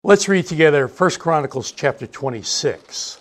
Let's read together 1 Chronicles chapter 26.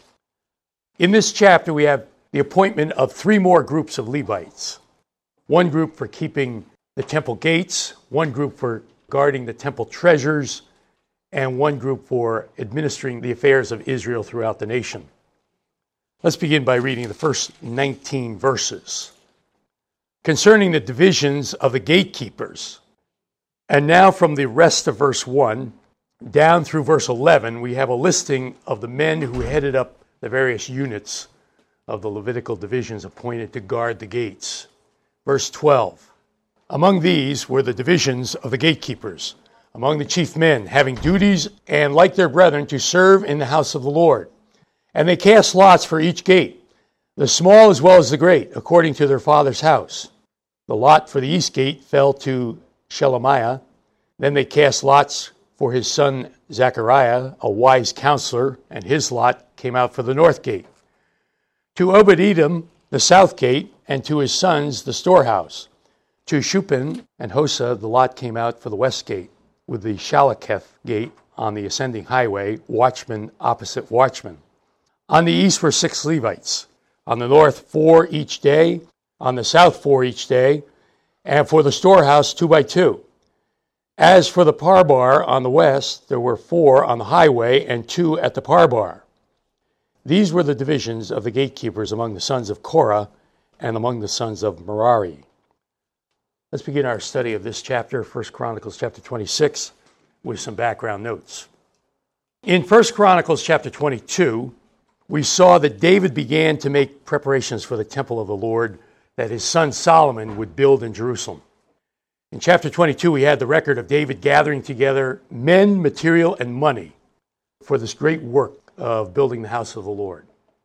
In this chapter, we have the appointment of three more groups of Levites. One group for keeping the temple gates, one group for guarding the temple treasures, and one group for administering the affairs of Israel throughout the nation. Let's begin by reading the first 19 verses. Concerning the divisions of the gatekeepers. And now from the rest of verse 1 down through verse 11, we have a listing of the men who headed up the various units of the Levitical divisions appointed to guard the gates. Verse 12. Among these were the divisions of the gatekeepers, among the chief men, having duties and, like their brethren, to serve in the house of the Lord. And they cast lots for each gate, the small as well as the great, according to their father's house. The lot for the east gate fell to Shelemiah. Then they cast lots for his son Zechariah, a wise counselor, and his lot came out for the north gate. To Obed-Edom, the south gate, and to his sons, the storehouse. To Shuppan and Hosa, the lot came out for the west gate, with the Shalaketh gate on the ascending highway, watchman opposite watchman. On the east were 6 Levites. On the north, 4 each day. On the south, 4 each day. And for the storehouse, 2 by 2. As for the parbar on the west, there were 4 on the highway and 2 at the parbar. These were the divisions of the gatekeepers among the sons of Korah and among the sons of Merari. Let's begin our study of this chapter, 1 Chronicles chapter 26, with some background notes. In 1 Chronicles chapter 22, we saw that David began to make preparations for the temple of the Lord that his son Solomon would build in Jerusalem. In chapter 22, we had the record of David gathering together men, material, and money for this great work of building the house of the Lord.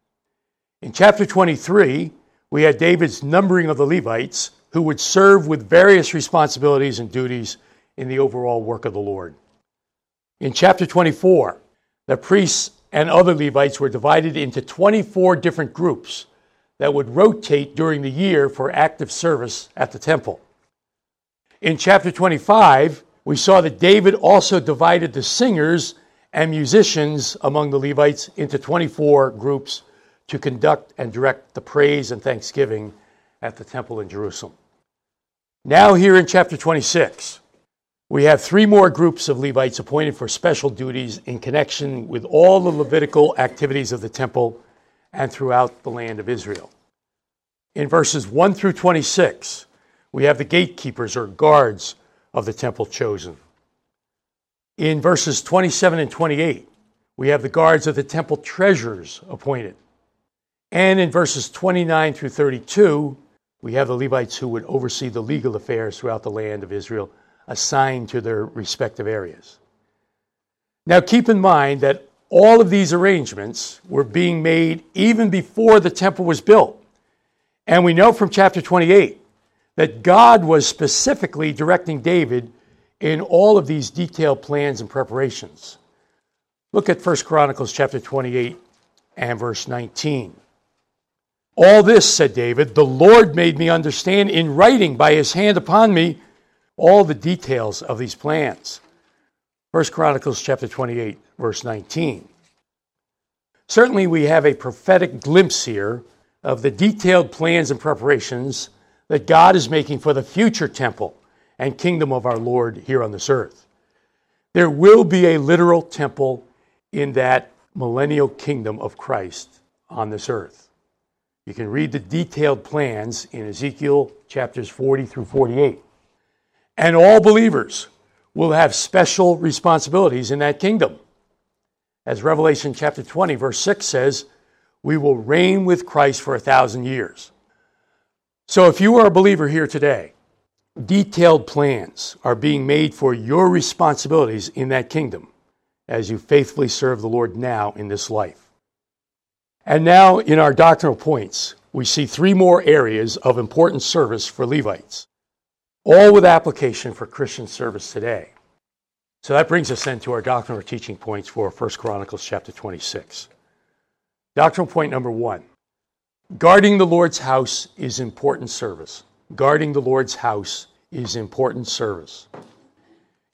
In chapter 23, we had David's numbering of the Levites who would serve with various responsibilities and duties in the overall work of the Lord. In chapter 24, the priests and other Levites were divided into 24 different groups that would rotate during the year for active service at the temple. In chapter 25, we saw that David also divided the singers and musicians among the Levites into 24 groups to conduct and direct the praise and thanksgiving at the temple in Jerusalem. Now here in chapter 26, we have 3 more groups of Levites appointed for special duties in connection with all the Levitical activities of the temple and throughout the land of Israel. In verses 1 through 26, we have the gatekeepers or guards of the temple chosen. In verses 27 and 28, we have the guards of the temple treasurers appointed. And in verses 29 through 32, we have the Levites who would oversee the legal affairs throughout the land of Israel, assigned to their respective areas. Now keep in mind that all of these arrangements were being made even before the temple was built. And we know from chapter 28 that God was specifically directing David in all of these detailed plans and preparations. Look at 1 Chronicles chapter 28 and verse 19. All this, said David, the Lord made me understand in writing by his hand upon me all the details of these plans. 1 Chronicles chapter 28, verse 19. Certainly we have a prophetic glimpse here of the detailed plans and preparations that God is making for the future temple and kingdom of our Lord here on this earth. There will be a literal temple in that millennial kingdom of Christ on this earth. You can read the detailed plans in Ezekiel chapters 40 through 48. And all believers will have special responsibilities in that kingdom. As Revelation chapter 20, verse 6 says, we will reign with Christ for 1,000 years. So if you are a believer here today, detailed plans are being made for your responsibilities in that kingdom as you faithfully serve the Lord now in this life. And now in our doctrinal points, we see 3 more areas of important service for Levites, all with application for Christian service today. So that brings us then to our doctrinal teaching points for 1 Chronicles chapter 26. Doctrinal point number 1. Guarding the Lord's house is important service. Guarding the Lord's house is important service.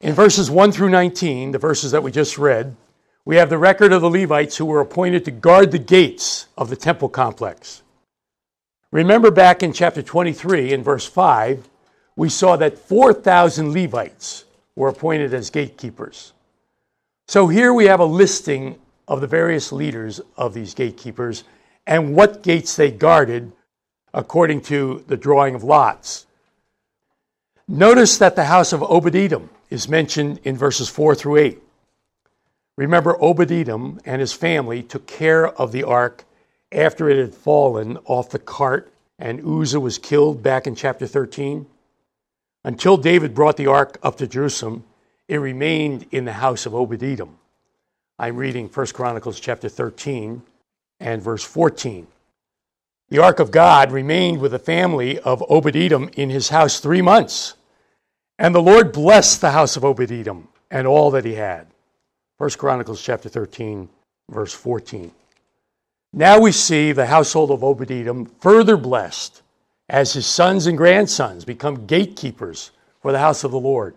In verses 1 through 19, the verses that we just read, we have the record of the Levites who were appointed to guard the gates of the temple complex. Remember back in chapter 23, in verse 5, we saw that 4,000 Levites were appointed as gatekeepers. So here we have a listing of the various leaders of these gatekeepers and what gates they guarded according to the drawing of lots. Notice that the house of Obed-Edom is mentioned in verses 4 through 8. Remember, Obed-Edom and his family took care of the ark after it had fallen off the cart and Uzzah was killed back in chapter 13. Until David brought the ark up to Jerusalem, it remained in the house of Obed-Edom. I'm reading 1 Chronicles chapter 13 and verse 14. The ark of God remained with the family of Obed-Edom in his house 3 months. And the Lord blessed the house of Obed-Edom and all that he had. 1 Chronicles chapter 13, verse 14. Now we see the household of Obed-Edom further blessed as his sons and grandsons become gatekeepers for the house of the Lord.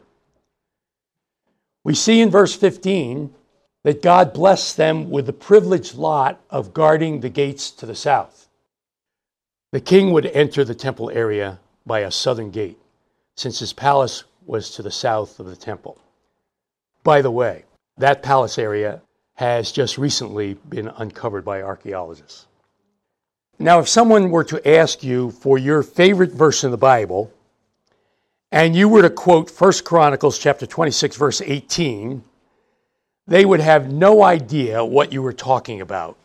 We see in verse 15 that God blessed them with the privileged lot of guarding the gates to the south. The king would enter the temple area by a southern gate, since his palace was to the south of the temple. By the way, that palace area has just recently been uncovered by archaeologists. Now, if someone were to ask you for your favorite verse in the Bible, and you were to quote 1 Chronicles chapter 26, verse 18, they would have no idea what you were talking about.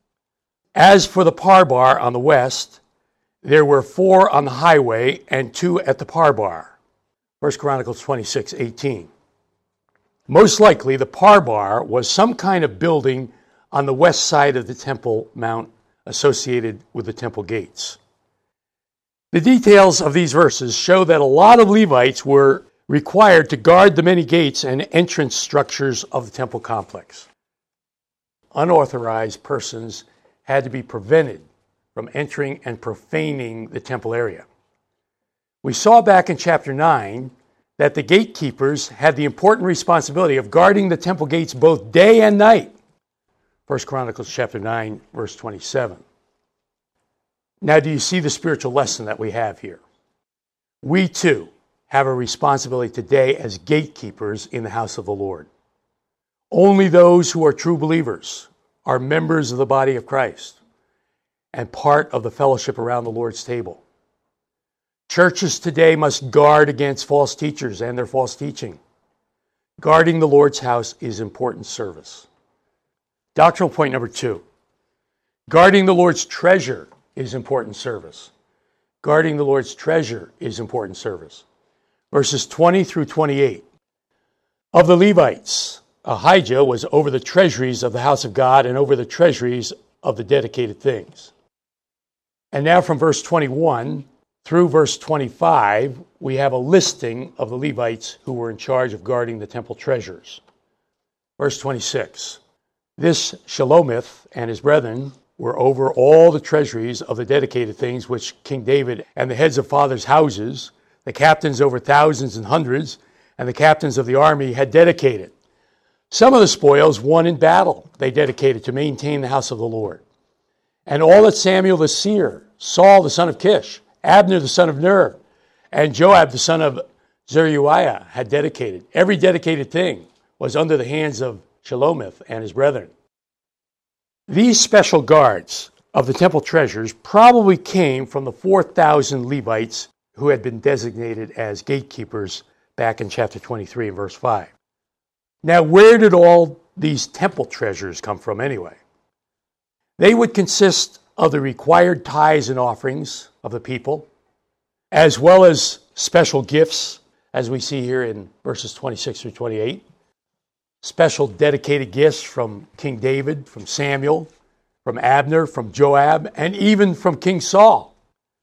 As for the Parbar on the west, there were 4 on the highway and 2 at the Parbar. 1 Chronicles 26, 18. Most likely, the Parbar was some kind of building on the west side of the Temple Mount associated with the temple gates. The details of these verses show that a lot of Levites were required to guard the many gates and entrance structures of the temple complex. Unauthorized persons had to be prevented from entering and profaning the temple area. We saw back in chapter 9 that the gatekeepers had the important responsibility of guarding the temple gates both day and night. 1 Chronicles chapter 9, verse 27. Now, do you see the spiritual lesson that we have here? We too have a responsibility today as gatekeepers in the house of the Lord. Only those who are true believers are members of the body of Christ and part of the fellowship around the Lord's table. Churches today must guard against false teachers and their false teaching. Guarding the Lord's house is important service. Doctrinal point number 2. Guarding the Lord's treasure is important service. Guarding the Lord's treasure is important service. Verses 20 through 28. Of the Levites, Ahijah was over the treasuries of the house of God and over the treasuries of the dedicated things. And now from verse 21 through verse 25, we have a listing of the Levites who were in charge of guarding the temple treasures. Verse 26. This Shelomith and his brethren were over all the treasuries of the dedicated things which King David and the heads of fathers' houses, the captains over thousands and hundreds, and the captains of the army had dedicated. Some of the spoils won in battle they dedicated to maintain the house of the Lord. And all that Samuel the seer, Saul the son of Kish, Abner the son of Ner, and Joab the son of Zeruiah had dedicated. Every dedicated thing was under the hands of Shelomith and his brethren. These special guards of the temple treasures probably came from the 4,000 Levites who had been designated as gatekeepers back in chapter 23 and verse 5. Now, where did all these temple treasures come from anyway? They would consist of the required tithes and offerings of the people, as well as special gifts, as we see here in verses 26 through 28. Special dedicated gifts from King David, from Samuel, from Abner, from Joab, and even from King Saul.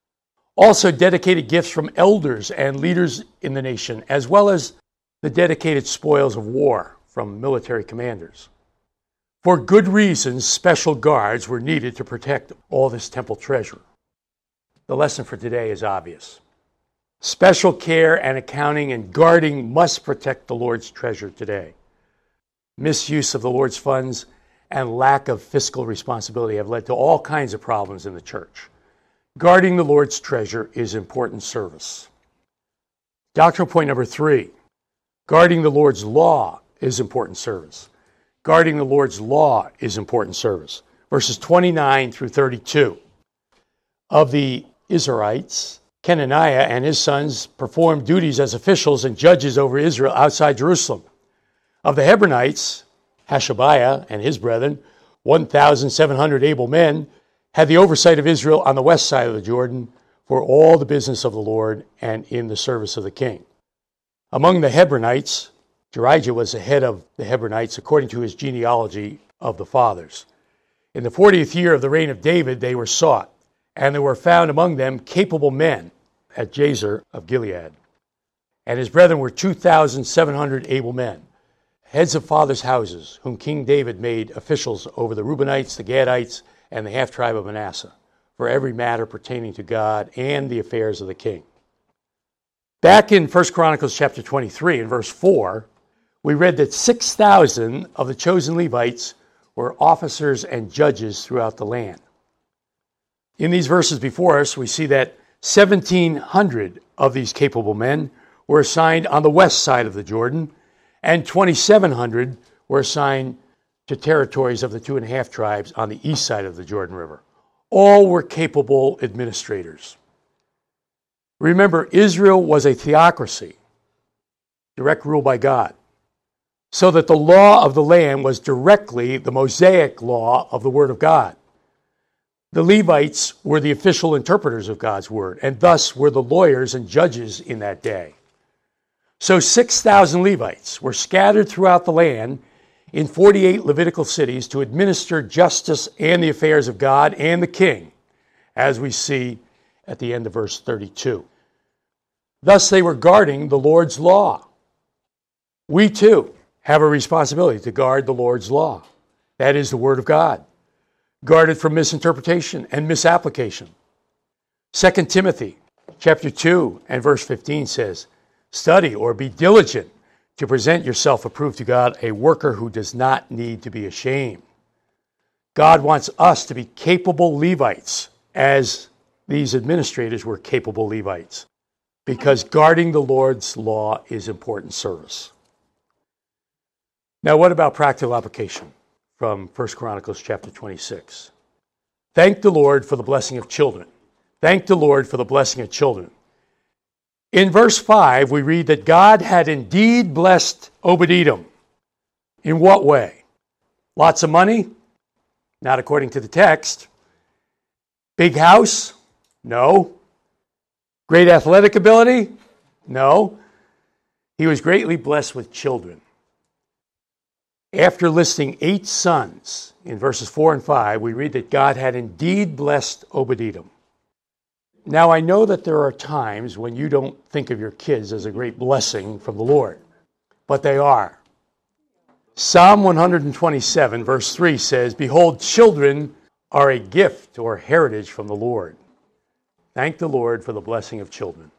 Also dedicated gifts from elders and leaders in the nation, as well as the dedicated spoils of war from military commanders. For good reasons, special guards were needed to protect all this temple treasure. The lesson for today is obvious. Special care and accounting and guarding must protect the Lord's treasure today. Misuse of the Lord's funds and lack of fiscal responsibility have led to all kinds of problems in the church. Guarding the Lord's treasure is important service. Doctrinal point number 3, guarding the Lord's law is important service. Guarding the Lord's law is important service. Verses 29 through 32. Of the Israelites, Kenaniah and his sons performed duties as officials and judges over Israel outside Jerusalem. Of the Hebronites, Hashabiah and his brethren, 1,700 able men, had the oversight of Israel on the west side of the Jordan for all the business of the Lord and in the service of the king. Among the Hebronites, Jerijah was the head of the Hebronites according to his genealogy of the fathers. In the 40th year of the reign of David, they were sought, and there were found among them capable men at Jazer of Gilead. And his brethren were 2,700 able men, heads of fathers' houses, whom King David made officials over the Reubenites, the Gadites, and the half-tribe of Manasseh, for every matter pertaining to God and the affairs of the king. Back in 1 Chronicles chapter 23, in verse 4, we read that 6,000 of the chosen Levites were officers and judges throughout the land. In these verses before us, we see that 1,700 of these capable men were assigned on the west side of the Jordan, and 2,700 were assigned to territories of the 2.5 tribes on the east side of the Jordan River. All were capable administrators. Remember, Israel was a theocracy, direct rule by God, so that the law of the land was directly the Mosaic law of the Word of God. The Levites were the official interpreters of God's Word, and thus were the lawyers and judges in that day. So 6,000 Levites were scattered throughout the land in 48 Levitical cities to administer justice and the affairs of God and the king, as we see at the end of verse 32. Thus they were guarding the Lord's law. We too have a responsibility to guard the Lord's law. That is the Word of God. Guard it from misinterpretation and misapplication. 2 Timothy chapter 2 and verse 15 says, "Study or be diligent to present yourself approved to God, a worker who does not need to be ashamed." God wants us to be capable Levites, as these administrators were capable Levites, because guarding the Lord's law is important service. Now, what about practical application from 1 Chronicles chapter 26? Thank the Lord for the blessing of children. Thank the Lord for the blessing of children. In verse 5, we read that God had indeed blessed Obed-Edom. In what way? Lots of money? Not according to the text. Big house? No. Great athletic ability? No. He was greatly blessed with children. After listing 8 sons in verses 4 and 5, we read that God had indeed blessed Obed-Edom. Now, I know that there are times when you don't think of your kids as a great blessing from the Lord, but they are. Psalm 127, verse 3 says, "Behold, children are a gift or heritage from the Lord." Thank the Lord for the blessing of children.